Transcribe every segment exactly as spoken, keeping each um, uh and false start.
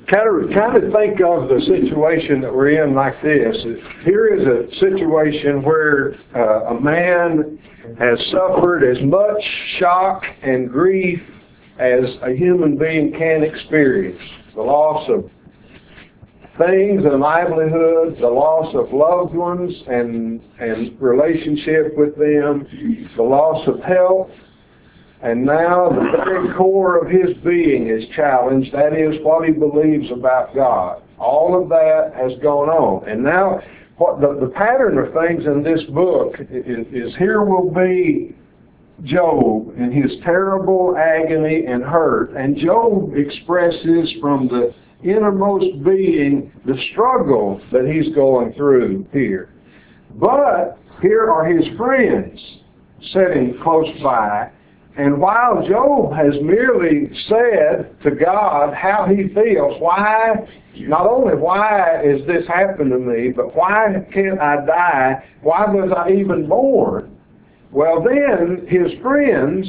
kind of, kind of think of the situation that we're in like this. Here is a situation where uh, a man has suffered as much shock and grief as a human being can experience. The loss of things and livelihoods, the loss of loved ones and, and relationship with them, the loss of health, and now the very core of his being is challenged. That is what he believes about God. All of that has gone on. And now what the, the pattern of things in this book is, is here will be Job in his terrible agony and hurt. And Job expresses from the innermost being the struggle that he's going through here. But here are his friends sitting close by. And while Job has merely said to God how he feels, why, not only why is this happened to me, but why can't I die? Why was I even born? Well, then his friends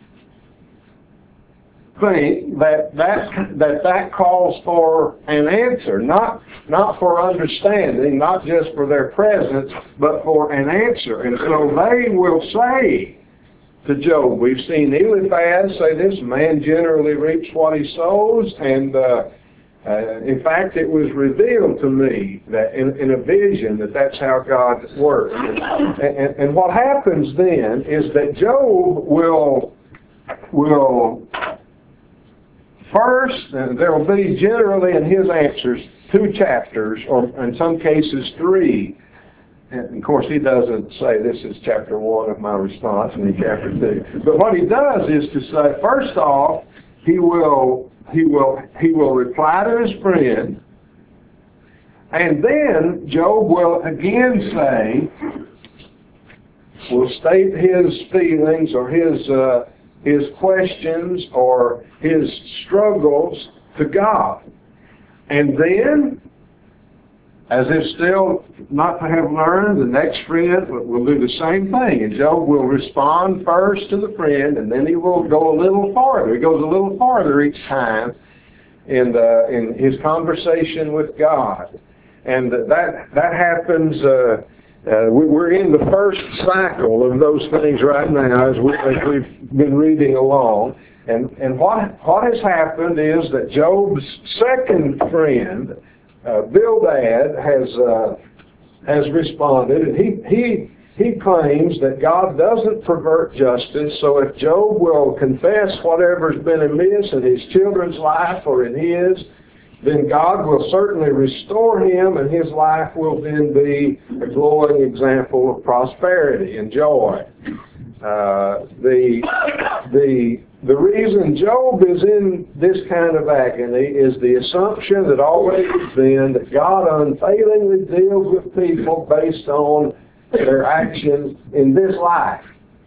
think that that, that, that calls for an answer, not, not for understanding, not just for their presence, but for an answer. And so they will say to Job, we've seen Eliphaz say this, man generally reaps what he sows, and uh, uh, in fact it was revealed to me that in, in a vision that that's how God works. And, and, and what happens then is that Job will, will first, and there will be generally in his answers two chapters, or in some cases three. And of course, he doesn't say this is chapter one of my response and then chapter two. But what he does is to say, first off, he will he will he will reply to his friend, and then Job will again say, will state his feelings or his uh, his questions or his struggles to God, and then, as if still not to have learned, the next friend will do the same thing. And Job will respond first to the friend, and then he will go a little farther. He goes a little farther each time in, the, in his conversation with God. And that, that happens, uh, uh, we, we're in the first cycle of those things right now as, we, as we've been reading along. And, and what, what has happened is that Job's second friend, Uh, Bildad has uh, has responded, and he he he claims that God doesn't pervert justice. So if Job will confess whatever's been amiss in his children's life or in his, then God will certainly restore him, and his life will then be a glowing example of prosperity and joy. Uh, the the The reason Job is in this kind of agony is the assumption that always has been that God unfailingly deals with people based on their actions in this life.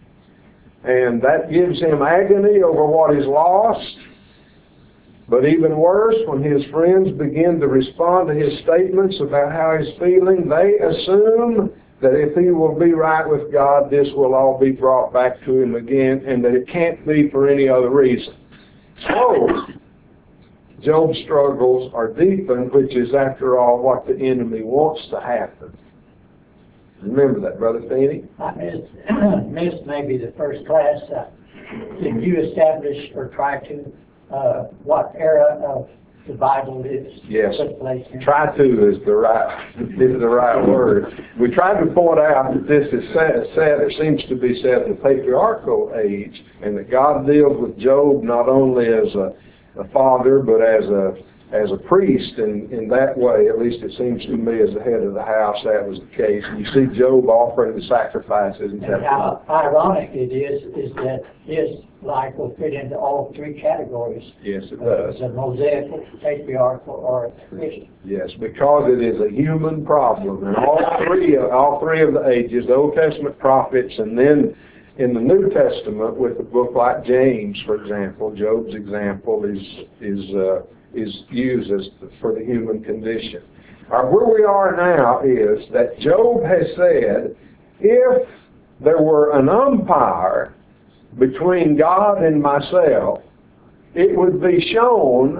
And that gives him agony over what is lost. But even worse, when his friends begin to respond to his statements about how he's feeling, they assume that if he will be right with God, this will all be brought back to him again, and that it can't be for any other reason. So, Job's struggles are deepened, which is, after all, what the enemy wants to happen. Remember that, Brother Feeney? I missed, missed maybe the first class. Uh, did you establish or try to uh, what era of the Bible is? Yes. Took place in? Try to is the right is the right word. We tried to point out that this is said, said it seems to be said in the patriarchal age, and that God deals with Job not only as a, a father but as a as a priest, and in that way, at least it seems to me, as the head of the house, that was the case. And you see Job offering the sacrifices in chapter. How ironic it is, is that his life will fit into all three categories. Yes, it does. Uh, the Mosaical, patriarchal, or Christian. Yes, because it is a human problem, and all three, all three of the ages, the Old Testament prophets, and then in the New Testament, with a book like James, for example, Job's example is is. Uh, is used as for the human condition. Right, where we are now is that Job has said, if there were an umpire between God and myself, it would be shown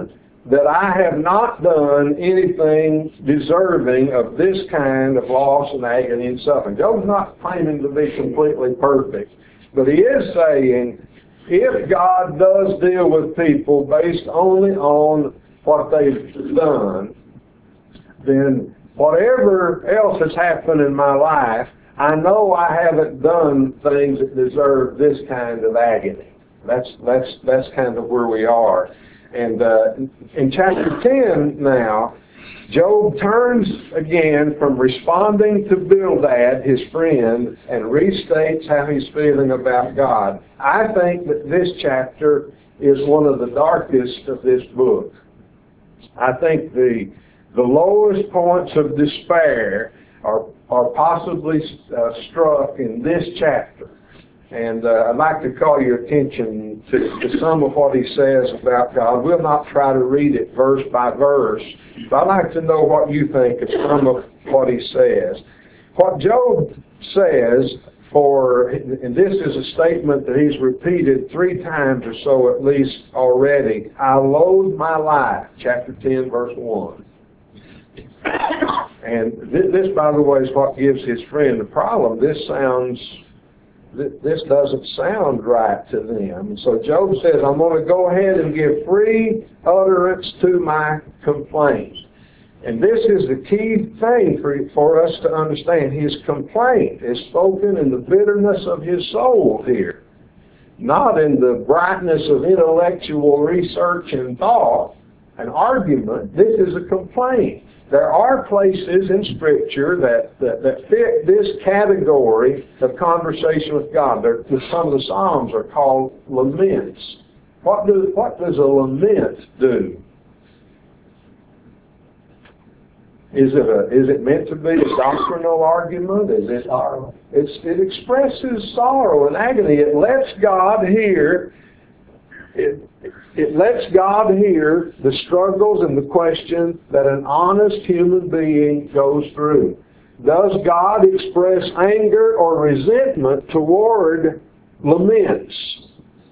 that I have not done anything deserving of this kind of loss and agony and suffering. Job's not claiming to be completely perfect, but he is saying, if God does deal with people based only on what they've done, then whatever else has happened in my life, I know I haven't done things that deserve this kind of agony. That's that's that's kind of where we are. And uh, in chapter ten now, Job turns again from responding to Bildad, his friend, and restates how he's feeling about God. I think that this chapter is one of the darkest of this book. I think the the lowest points of despair are are possibly uh, struck in this chapter. And uh, I'd like to call your attention to, to some of what he says about God. We'll not try to read it verse by verse, but I'd like to know what you think of some of what he says. What Job says, for, and this is a statement that he's repeated three times or so at least already, I loathe my life, chapter ten, verse one. And this, this, by the way, is what gives his friend the problem. This sounds... This doesn't sound right to them. So Job says, I'm going to go ahead and give free utterance to my complaint. And this is the key thing for, for us to understand. His complaint is spoken in the bitterness of his soul here, not in the brightness of intellectual research and thought, an argument. This is a complaint. There are places in Scripture that, that, that fit this category of conversation with God. There, some of the Psalms are called laments. What, do, what does a lament do? Is it, a, is it meant to be a doctrinal argument? Is it, Sorrow. It's, it expresses sorrow and agony. It lets God hear It, it lets God hear the struggles and the question that an honest human being goes through. Does God express anger or resentment toward laments?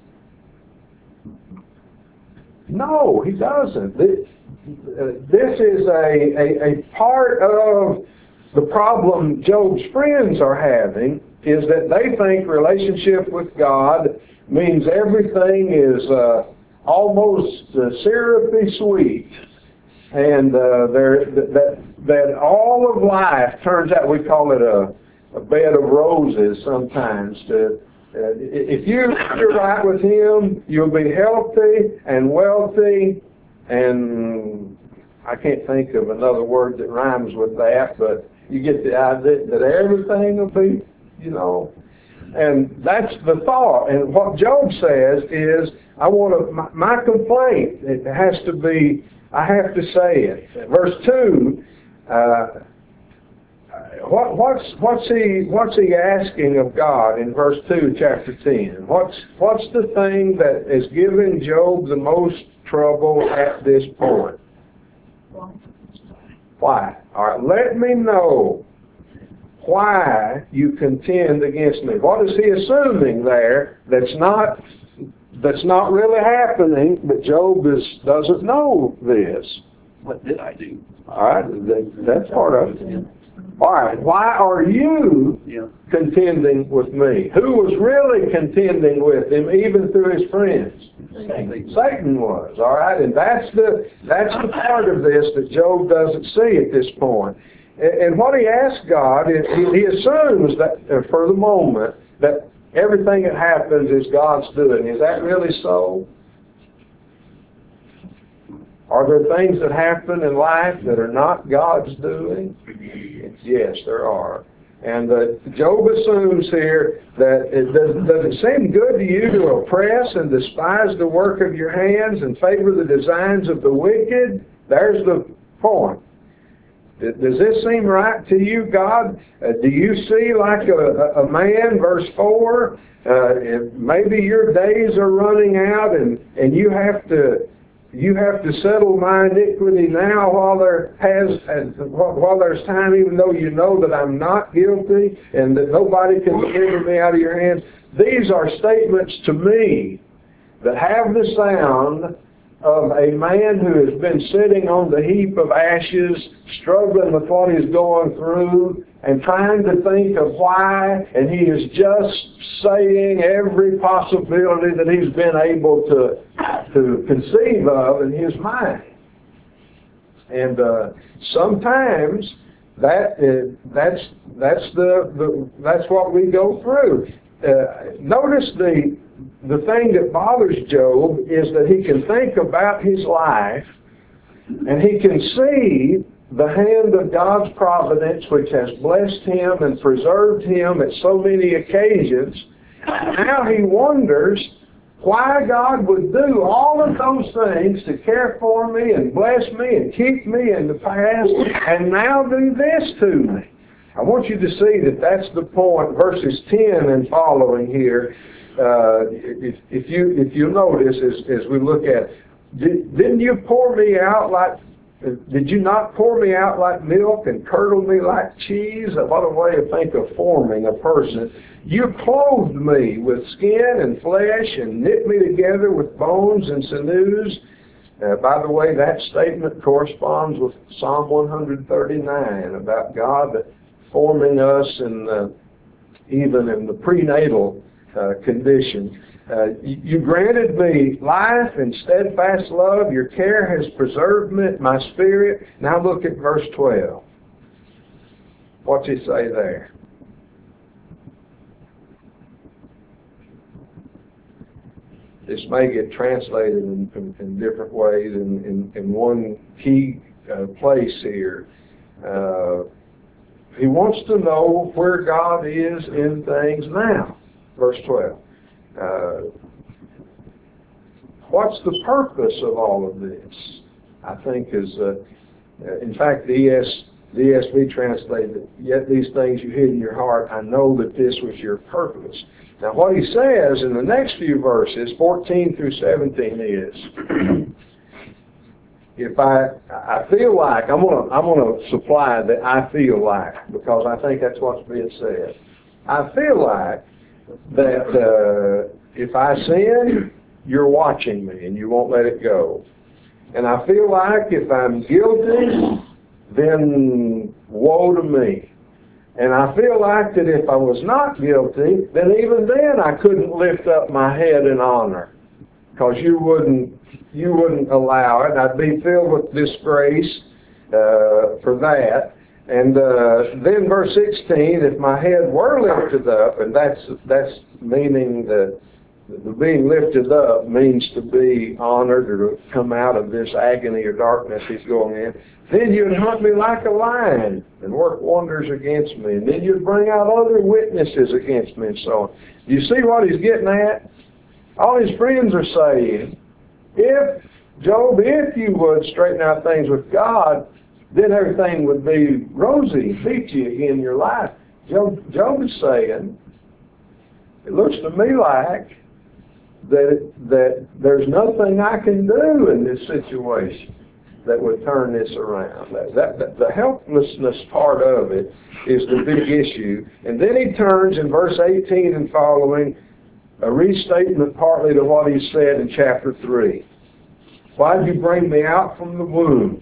No, he doesn't. This, this is a, a, a part of the problem Job's friends are having, is that they think relationship with God means everything is uh, almost uh, syrupy sweet, and uh, there that that all of life turns out. We call it a, a bed of roses sometimes. To, uh, if you if you're right with Him, you'll be healthy and wealthy, and I can't think of another word that rhymes with that, but you get the idea that everything will be, you know. And that's the thought. And what Job says is, I want to, my, my complaint, it has to be, I have to say it. Verse two, uh, what, what's, what's he, what's he asking of God in verse two, chapter ten? What's, what's the thing that is giving Job the most trouble at this point? Why? All right, let me know why you contend against me. What is he assuming there that's not that's not really happening, but Job is, doesn't know this? What did I do? All right, that, that's part of it. All right, why are you Yeah. contending with me? Who was really contending with him, even through his friends? Satan. Satan was. All right, and that's the that's the part of this that Job doesn't see at this point. And, and what he asks God is, he, he assumes that uh, for the moment that everything that happens is God's doing. Is that really so? Are there things that happen in life that are not God's doing? Yes, there are. And uh, Job assumes here that it does, does it seem good to you to oppress and despise the work of your hands and favor the designs of the wicked? There's the point. Does this seem right to you, God? Uh, do you see like a, a man, verse four, uh, maybe your days are running out and, and you have to You have to settle my iniquity now while there has while there's time, even though you know that I'm not guilty and that nobody can deliver me out of your hands. These are statements to me that have the sound of a man who has been sitting on the heap of ashes, struggling with what he's going through, and trying to think of why, and he is just saying every possibility that he's been able to, to conceive of in his mind. And uh, sometimes that is, that's that's the, the that's what we go through. Uh, notice the the thing that bothers Job is that he can think about his life, and he can see the hand of God's providence, which has blessed him and preserved him at so many occasions. Now he wonders why God would do all of those things to care for me and bless me and keep me in the past, and now do this to me. I want you to see that that's the point. Verses ten and following here, uh, if, if you if you notice as, as we look at, did, didn't you pour me out like, did you not pour me out like milk and curdle me like cheese? What a way to think of forming a person. You clothed me with skin and flesh and knit me together with bones and sinews. Uh, by the way, that statement corresponds with Psalm one thirty-nine about God forming us in uh, even in the prenatal uh, condition. Uh, you, you granted me life and steadfast love. Your care has preserved me, my spirit. Now look at verse twelve. What's he say there? This may get translated in, in, in different ways. In, in, in one key uh, place here, uh, he wants to know where God is in things now. Verse twelve. Uh, what's the purpose of all of this? I think is, uh, in fact, the E S, the E S V translated, yet these things you hid in your heart, I know that this was your purpose. Now what he says in the next few verses, fourteen through seventeen is, if I, I feel like, I'm going to I'm gonna supply that I feel like, because I think that's what's being said. I feel like that uh, if I sin, you're watching me and you won't let it go. And I feel like if I'm guilty, then woe to me. And I feel like that if I was not guilty, then even then I couldn't lift up my head in honor, because you wouldn't you wouldn't allow it. I'd be filled with disgrace uh, for that. And uh, then verse sixteen, if my head were lifted up, and that's that's meaning that the being lifted up means to be honored or to come out of this agony or darkness he's going in, then you'd hunt me like a lion and work wonders against me. And then you'd bring out other witnesses against me and so on. Do you see what he's getting at? All his friends are saying, if, Job, if you would straighten out things with God, then everything would be rosy, peachy again in your life. Job, Job is saying, it looks to me like that, that there's nothing I can do in this situation that would turn this around. That, that, that, the helplessness part of it is the big issue. And then he turns in verse eighteen and following, a restatement partly to what he said in chapter three. Why did you bring me out from the womb?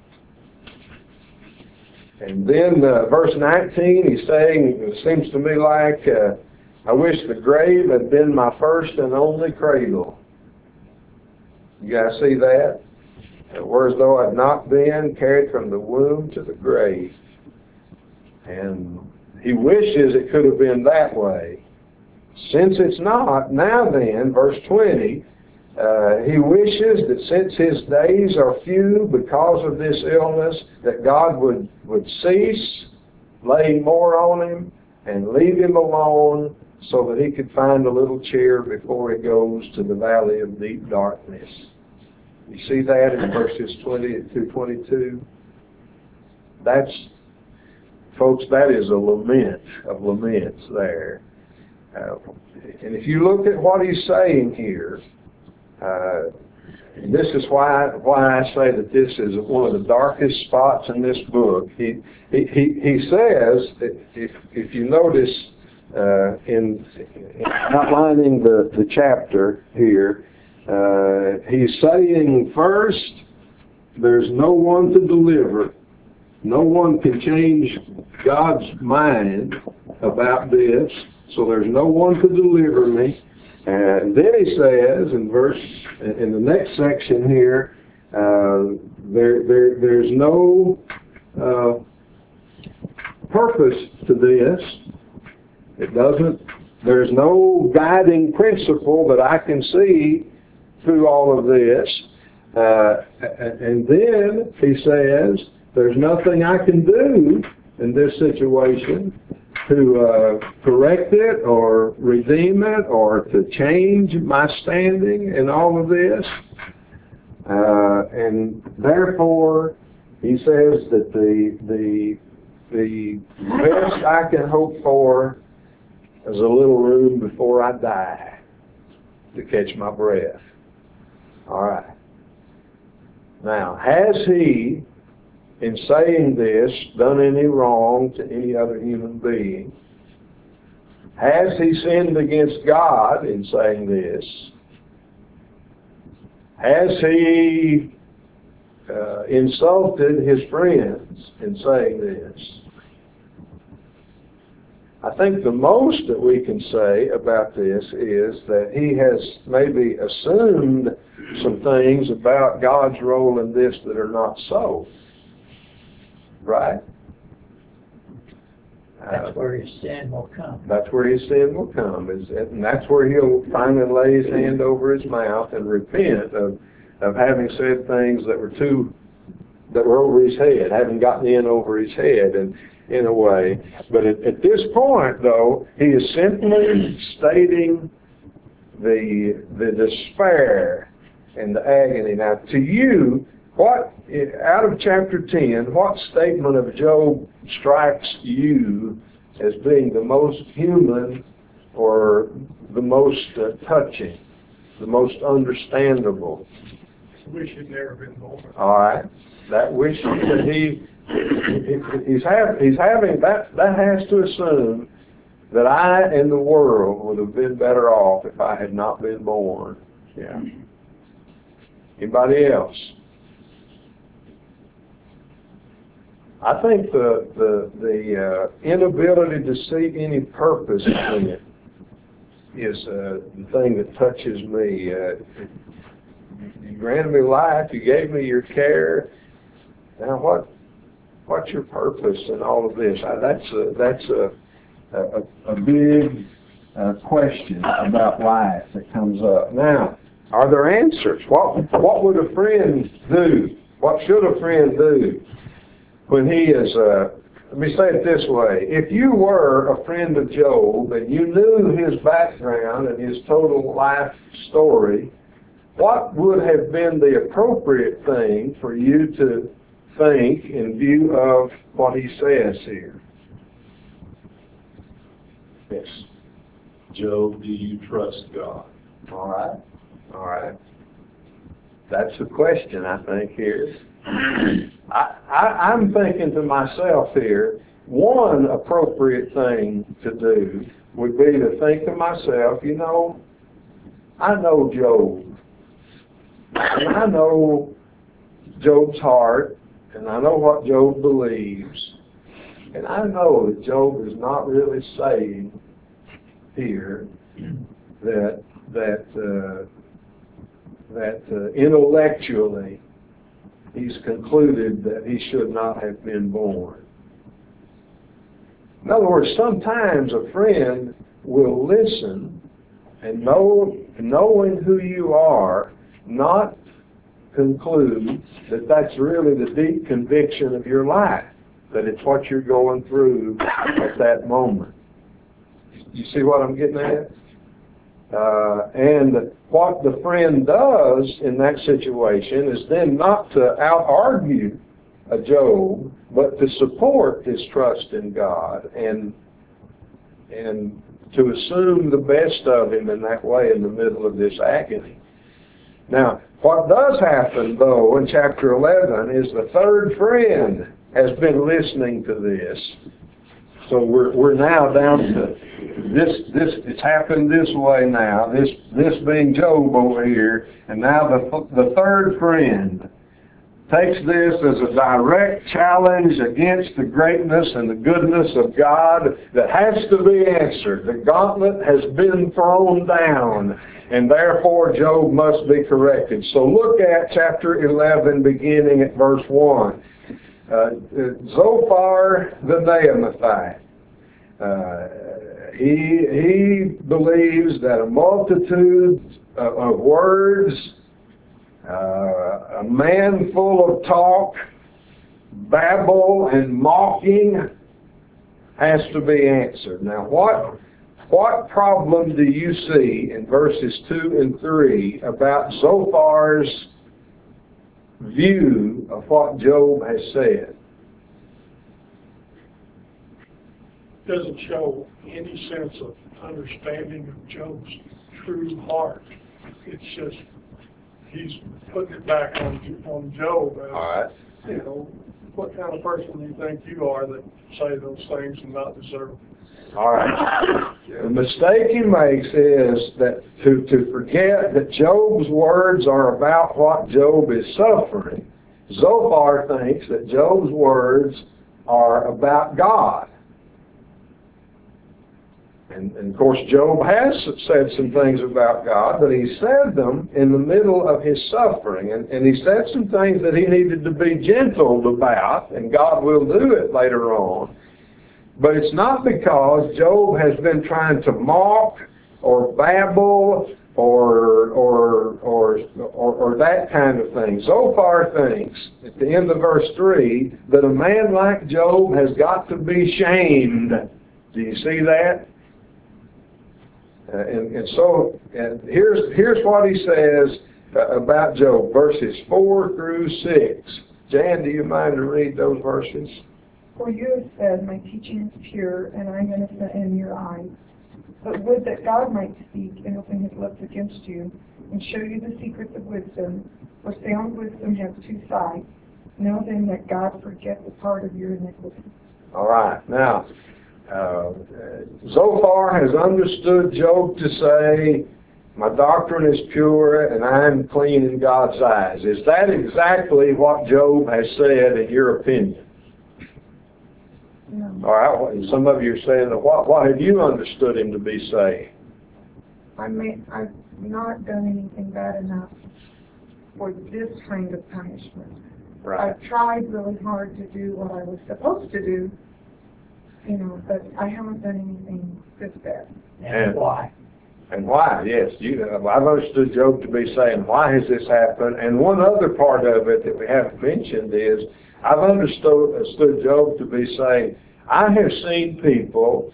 And then uh, verse nineteen, he's saying, it seems to me like, uh, I wish the grave had been my first and only cradle. You guys see that? Whereas though I'd not been carried from the womb to the grave. And he wishes it could have been that way. Since it's not, now then, verse twenty, Uh, he wishes that since his days are few because of this illness, that God would, would cease laying more on him and leave him alone so that he could find a little cheer before he goes to the valley of deep darkness. You see that in verses twenty through twenty-two? That's, folks, that is a lament of laments there. Uh, and if you look at what he's saying here, Uh, this is why why I say that this is one of the darkest spots in this book. He he he, he says that if if you notice uh, in, in outlining the the chapter here, Uh, he's saying first, there's no one to deliver. No one can change God's mind about this, so there's no one to deliver me. And then he says in verse, in the next section here, uh, there, there, there's no uh, purpose to this. It doesn't, there's no guiding principle that I can see through all of this. Uh, and then he says, there's nothing I can do in this situation to uh, correct it or redeem it or to change my standing in all of this. Uh, and therefore, he says that the, the, the best I can hope for is a little room before I die to catch my breath. All right. Now, has he, in saying this, done any wrong to any other human being? Has he sinned against God in saying this? Has he uh, insulted his friends in saying this? I think the most that we can say about this is that he has maybe assumed some things about God's role in this that are not so. Right? That's Uh, where his sin will come. That's where his sin will come, is and that's where he'll finally lay his hand over his mouth and repent of, of having said things that were too, that were over his head, having gotten in over his head, and in a way. But at, at this point, though, he is simply stating the the despair and the agony. Now, to you, what out of chapter ten, what statement of Job strikes you as being the most human or the most uh, touching, the most understandable? Wish he'd never been born. All right, that wish that he, he he's have he's having that that has to assume that I and the world would have been better off if I had not been born. Yeah. Anybody else? I think the the the uh, inability to see any purpose in it is uh, the thing that touches me. Uh, you granted me life. You gave me your care. Now what? What's your purpose in all of this? I, that's a that's a a, a big uh, question about life that comes up. Now, are there answers? What what would a friend do? What should a friend do when he is, uh, let me say it this way, if you were a friend of Job and you knew his background and his total life story, what would have been the appropriate thing for you to think in view of what he says here? Yes. Job, do you trust God? All right. All right. That's the question, I think, here. I, I, I'm thinking to myself here, one appropriate thing to do would be to think to myself, you know, I know Job. And I know Job's heart, and I know what Job believes. And I know that Job is not really saying here that that uh, that uh, intellectually he's concluded that he should not have been born. In other words, sometimes a friend will listen and know, knowing who you are, not conclude that that's really the deep conviction of your life, that it's what you're going through at that moment. You see what I'm getting at? Uh, and what the friend does in that situation is then not to out-argue a Job, but to support his trust in God and and to assume the best of him in that way in the middle of this agony. Now, what does happen, though, in chapter eleven is the third friend has been listening to this. So we're we're now down to this, this, it's happened this way now, this, this being Job over here, and now the, the third friend takes this as a direct challenge against the greatness and the goodness of God that has to be answered. The gauntlet has been thrown down, and therefore Job must be corrected. So look at chapter eleven, beginning at verse one. Uh, Zophar the Naamathite. Uh, he, he believes that a multitude of, of words, Uh, a man full of talk, babble, and mocking has to be answered. Now, what, what problem do you see in verses two and three about Zophar's view of what Job has said? Doesn't show any sense of understanding of Job's true heart. It's just he's putting it back on on Job. As, All right. You know, what kind of person do you think you are that say those things and not deserve them? All right. The mistake he makes is that to, to forget that Job's words are about what Job is suffering. Zophar thinks that Job's words are about God. And, and of course, Job has said some things about God, but he said them in the middle of his suffering. And, and he said some things that he needed to be gentle about, and God will do it later on. But it's not because Job has been trying to mock or babble or or or or, or that kind of thing. Zophar thinks, at the end of verse three, that a man like Job has got to be shamed. Do you see that? Uh, and, and so and here's here's what he says uh, about Job, verses four through six. Jan, do you mind to read those verses? For you have said, my teaching is pure, and I am innocent in your eyes. But would that God might speak and open his lips against you, and show you the secrets of wisdom, for sound wisdom has two sides. Know then that God forgets the part of your iniquity. All right. Now, uh, Zophar has understood Job to say, my doctrine is pure and I am clean in God's eyes. Is that exactly what Job has said in your opinion? No. All right. Well, some of you are saying, what, what have you understood him to be saying? I may, I've not done anything bad enough for this kind of punishment. Right. I've tried really hard to do what I was supposed to do, you know, but I haven't done anything this bad. And And- why? And why? Yes, you. I've understood Job to be saying, why has this happened? And one other part of it that we haven't mentioned is, I've understood, understood Job to be saying, I have seen people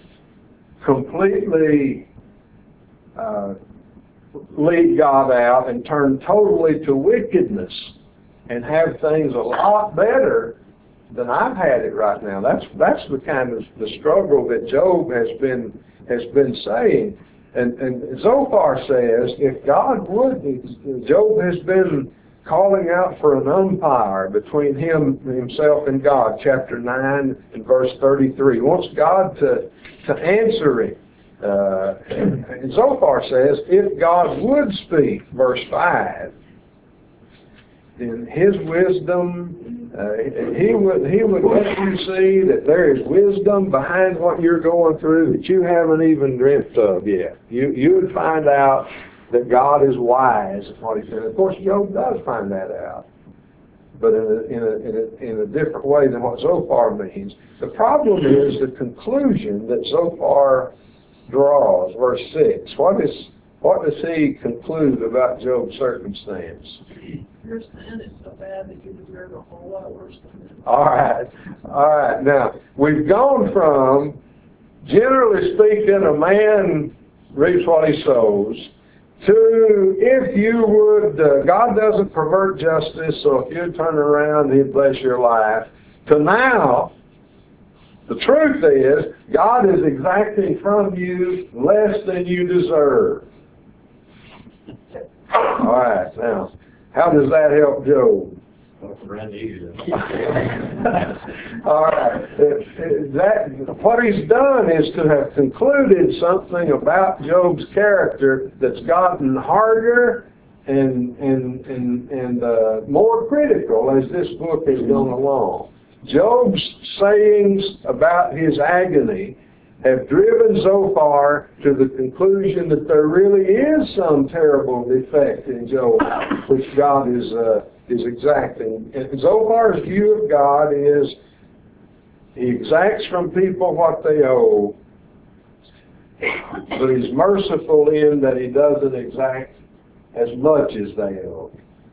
completely uh, leave God out and turn totally to wickedness and have things a lot better than I've had it right now. That's that's the kind of the struggle that Job has been has been saying. And, and Zophar says, if God would, Job has been calling out for an umpire between him, himself and God, chapter nine and verse thirty-three. He wants God to, to answer him. Uh, and Zophar says, if God would speak, verse five, then his wisdom, uh, he would he would let you see that there is wisdom behind what you're going through that you haven't even dreamt of yet. You you would find out that God is wise in what he's doing. Of course, Job does find that out, but in a, in a, in a, in a different way than what Zophar means. The problem is the conclusion that Zophar draws, verse six. What is what does he conclude about Job's circumstance? Your sin is so bad that you deserve a whole lot worse than this. All right. All right. Now, we've gone from, generally speaking, a man reaps what he sows, to if you would, uh, God doesn't pervert justice, so if you'd turn around, he'd bless your life, to now, the truth is, God is exacting from you less than you deserve. All right. Now, how does that help Job? Randy. All right. That, what he's done is to have concluded something about Job's character that's gotten harder and and and and uh, more critical as this book has gone along. Job's sayings about his agony have driven so to the conclusion that there really is some terrible defect in Job, which God is uh, is exacting. And Zophar's view of God is he exacts from people what they owe, but he's merciful in that he doesn't exact as much as they owe.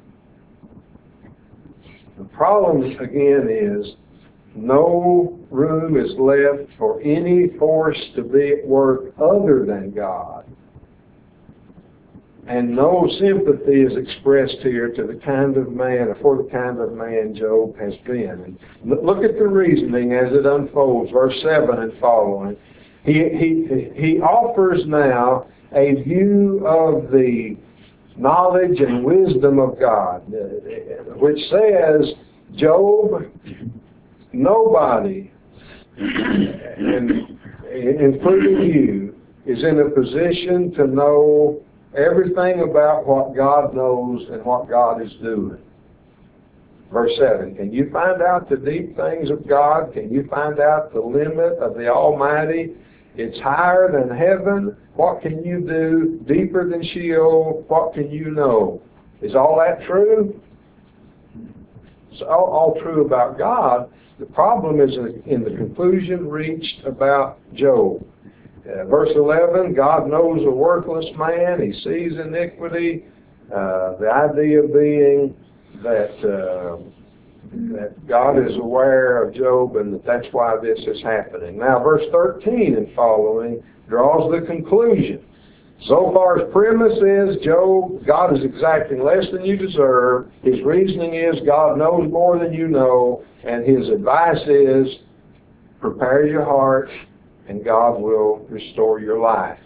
The problem, again, is no room is left for any force to be at work other than God. And no sympathy is expressed here to the kind of man, or for the kind of man Job has been. And look at the reasoning as it unfolds, verse seven and following. He, he, he offers now a view of the knowledge and wisdom of God, which says, Job, nobody, and including you, is in a position to know everything about what God knows and what God is doing. Verse seven, can you find out the deep things of God? Can you find out the limit of the Almighty? It's higher than heaven. What can you do? Deeper than Sheol. What can you know? Is all that true? It's all, all true about God. The problem is in the conclusion reached about Job. Uh, verse eleven, God knows a worthless man. He sees iniquity. Uh, the idea being that uh, that God is aware of Job and that that's why this is happening. Now, verse thirteen and following draws the conclusion. Zophar's premise is, Job, God is exacting less than you deserve. His reasoning is, God knows more than you know. And his advice is, prepare your heart and God will restore your life.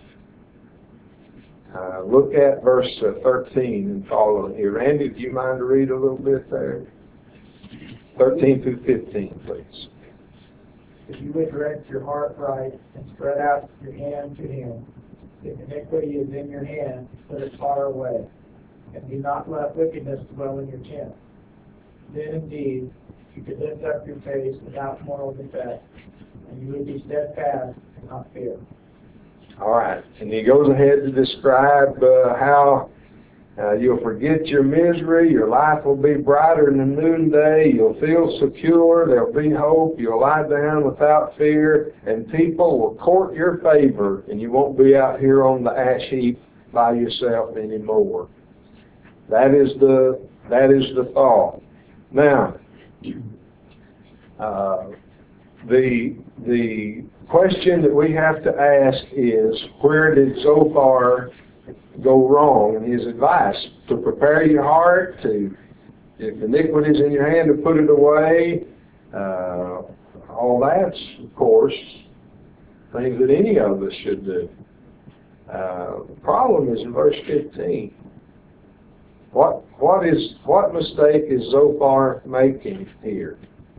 Uh, look at verse uh, thirteen and following here. Randy, do you mind to read a little bit there? thirteen through fifteen, please. If you would direct your heart right and spread out your hand to him, if iniquity is in your hand, put it far away, and do not let wickedness dwell in your tent. Then indeed, you could lift up your face without moral defect, and you would be steadfast and not fear. All right, and he goes ahead to describe uh, how uh, you'll forget your misery, your life will be brighter than the noonday, you'll feel secure, there'll be hope, you'll lie down without fear, and people will court your favor, and you won't be out here on the ash heap by yourself anymore. That is the that is the thought. Now, uh, the the question that we have to ask is, where did Zophar go wrong in his advice? To prepare your heart, to, if iniquity is in your hand, to put it away. Uh, all that's, of course, things that any of us should do. Uh, the problem is in verse fifteen. What what is what mistake is Zophar making here?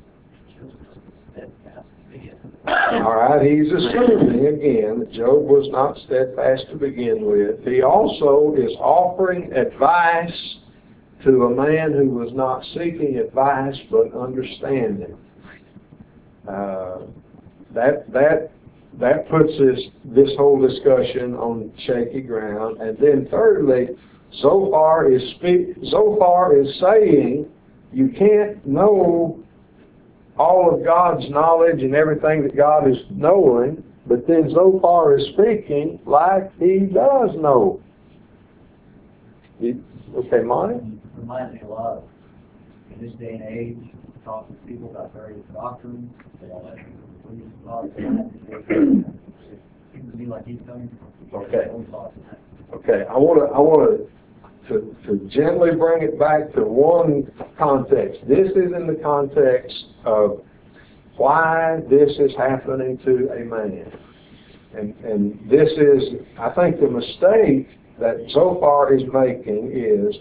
All right, he's assuming again that Job was not steadfast to begin with. He also is offering advice to a man who was not seeking advice but understanding. Uh, that that that puts this this whole discussion on shaky ground. And then thirdly, Zophar is speak, Zophar is saying you can't know all of God's knowledge and everything that God is knowing, but then Zophar is speaking like he does know. You, okay, Monty? It reminds me a lot of, in this day and age, talking to people about various doctrines, and all that. It seems to me like he's coming from Okay. his own thoughts. Okay, I want to I want to to gently bring it back to one context. This is in the context of why this is happening to a man. And and this is, I think the mistake that Zophar is making is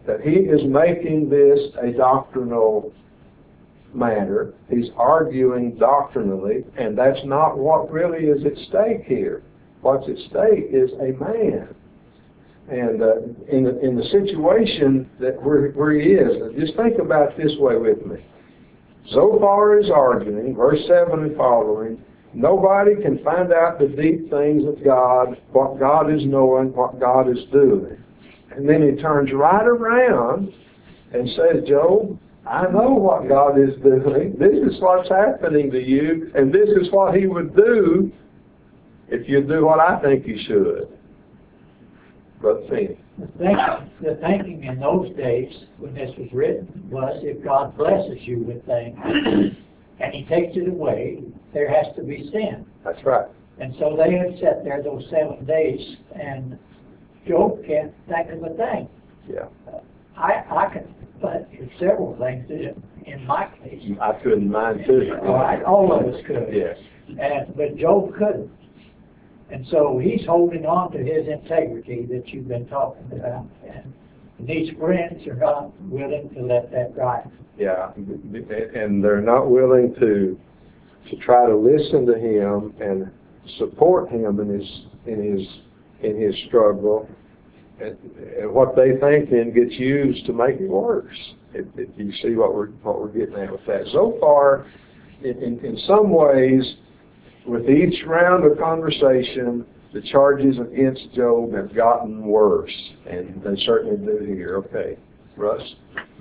that he is making this a doctrinal matter. He's arguing doctrinally, and that's not what really is at stake here. What's at stake is a man. And uh, in, the, in the situation that where, where he is, just think about it this way with me. Zophar is arguing, verse seven and following, nobody can find out the deep things of God, what God is knowing, what God is doing. And then he turns right around and says, Job, I know what God is doing. This is what's happening to you, and this is what he would do if you do what I think you should. Brother Finney. The thinking, the thinking in those days, when this was written, was if God blesses you with things and he takes it away, there has to be sin. That's right. And so they had sat there those seven days, and Job can't think of a thing. Yeah. I, I can think of several things in, in my case. I couldn't mind too. All right, all of us could. Yes. And, but Job couldn't. And so he's holding on to his integrity that you've been talking about. And these friends are not willing to let that ride. Yeah, and they're not willing to to try to listen to him and support him in his in his in his struggle. And, and what they think then gets used to make it worse. If, if you see what we're what we're getting at with that. So far, in, in, in some ways, with each round of conversation, the charges against Job have gotten worse, and they certainly do here. Okay, Russ?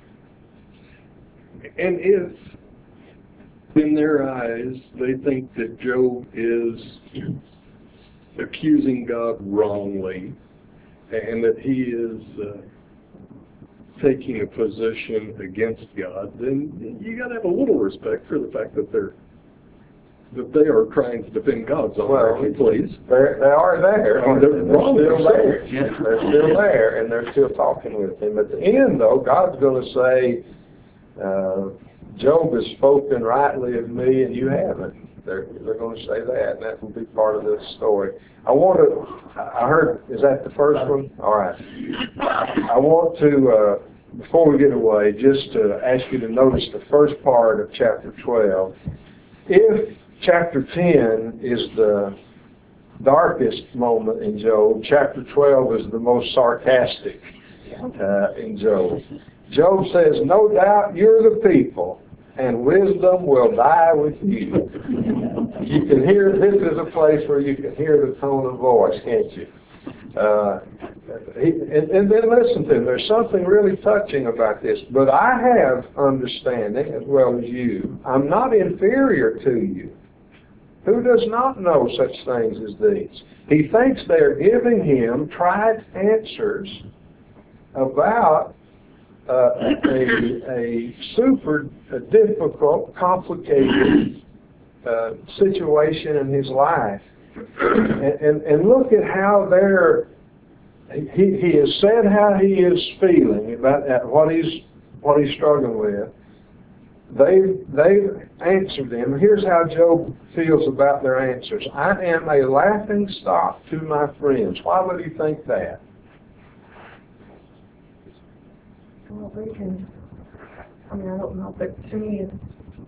And if, in their eyes, they think that Job is accusing God wrongly, and that he is uh, taking a position against God, then you got to have a little respect for the fact that they're that they are trying to defend God's honor, Well, please. They're, they are there. And they're They're wrong still themselves. there. They're still there, and they're still talking with him. At the end, though, God's going to say, uh, Job has spoken rightly of me, and you haven't. They're, they're going to say that, and that will be part of this story. I want to, I heard, is that the first one? All right. I want to, uh, before we get away, just to ask you to notice the first part of chapter twelve. If chapter ten is the darkest moment in Job, chapter twelve is the most sarcastic uh, in Job. Job says, no doubt you're the people, and wisdom will die with you. You can hear, this is a place where you can hear the tone of voice, can't you? Uh, he, and, and then listen to him. There's something really touching about this. But I have understanding as well as you. I'm not inferior to you. Who does not know such things as these? He thinks they're giving him tried answers about uh, a, a super a difficult, complicated uh, situation in his life. And, and, and look at how they're, he, he has said how he is feeling about uh, what he's what he's struggling with. They've, they've answered them. Here's how Job feels about their answers. I am a laughing stock to my friends. Why would he think that? Well, they can, I mean, I don't know, but to me it's,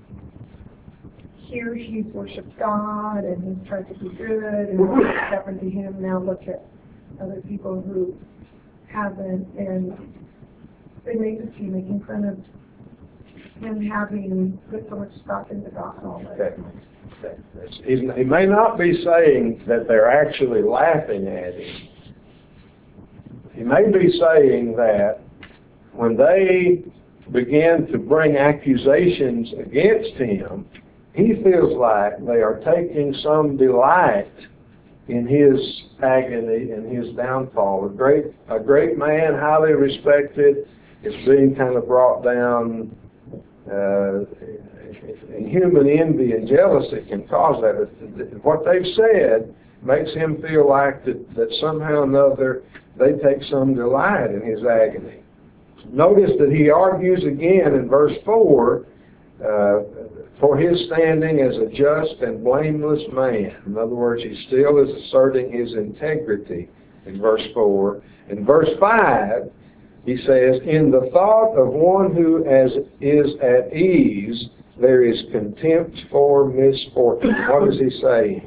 here he's worshipped God and he's tried to be good and what's happened to him. Now look at other people who haven't, and they may just be making fun of him having put so much stock into God all that. Okay. He's, he may not be saying that they're actually laughing at him. He may be saying that when they begin to bring accusations against him, he feels like they are taking some delight in his agony and his downfall. A great, a great man, highly respected, is being kind of brought down. Uh, and human envy and jealousy can cause that. What they've said makes him feel like that, that somehow or another they take some delight in his agony. Notice that he argues again in verse four, uh, for his standing as a just and blameless man. In other words, he still is asserting his integrity in verse four. In verse five, He says, in the thought of one who as is at ease, there is contempt for misfortune. What does he say?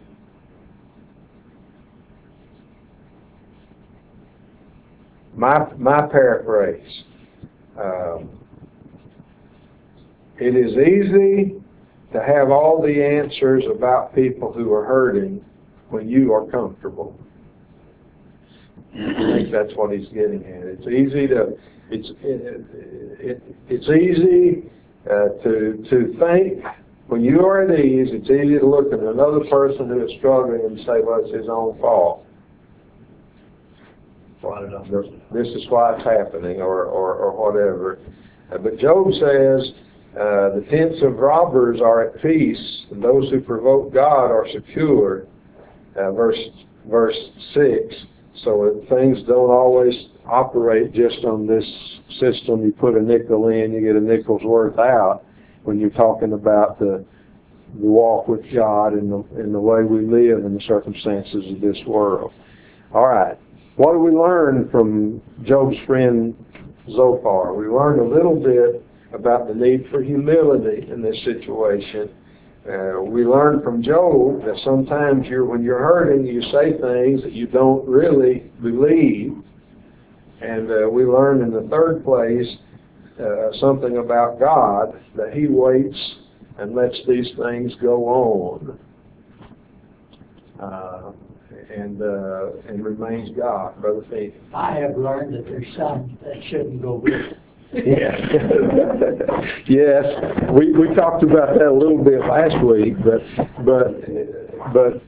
My, my paraphrase. Um, it is easy to have all the answers about people who are hurting when you are comfortable. I think that's what he's getting at. It's easy to, it's, it, it, it's easy uh, to, to think when you are at ease, it's easy to look at another person who is struggling and say, well, it's his own fault. This is why it's happening, or, or, or whatever. Uh, but Job says, uh, the tents of robbers are at peace, and those who provoke God are secure. Uh, verse, verse six. So things don't always operate just on this system. You put a nickel in, you get a nickel's worth out when you're talking about the, the walk with God and the, and the way we live in the circumstances of this world. All right. What do we learn from Job's friend Zophar? We learned a little bit about the need for humility in this situation. Uh, we learn from Job that sometimes you're, when you're hurting, you say things that you don't really believe. And uh, we learn in the third place uh, something about God, that He waits and lets these things go on. Uh, and uh, and remains God. Brother Faith. I have learned that there's some that shouldn't go with it. Yes. Yes. We we talked about that a little bit last week, but but but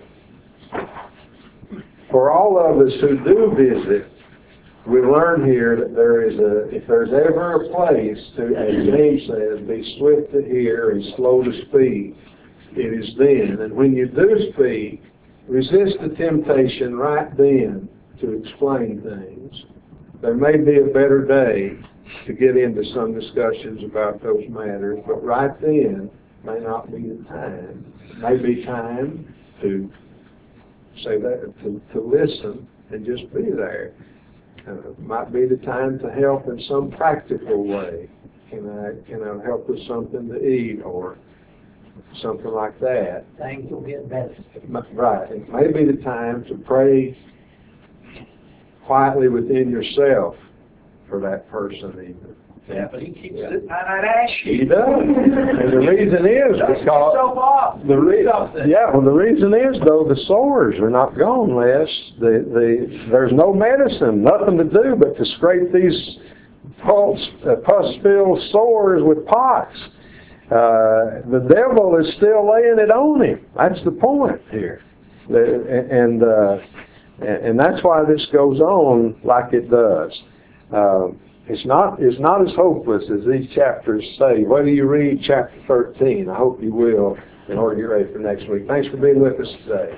for all of us who do visit, we learn here that there is a if there's ever a place to, as James says, be swift to hear and slow to speak, it is then. And when you do speak, resist the temptation right then to explain things. There may be a better day to get into some discussions about those matters, but right then may not be the time. It may be time to say that, to, to listen and just be there. Uh, might be the time to help in some practical way. Can I, can I help with something to eat or something like that? Things will get better. Right. It may be the time to pray quietly within yourself for that person even. Yeah, but he keeps sitting on that ash He heap. does. And the reason is Dust because yourself off. the re- Something. yeah, well the reason is though the sores are not gone, Les. The the there's no medicine, nothing to do but to scrape these pulse, uh, pus-filled sores with pots. Uh, the devil is still laying it on him. That's the point here. The, and uh, and that's why this goes on like it does. Uh, It's not, it's not as hopeless as these chapters say. Whether you read chapter thirteen, I hope you will, in order to get ready for next week. Thanks for being with us today.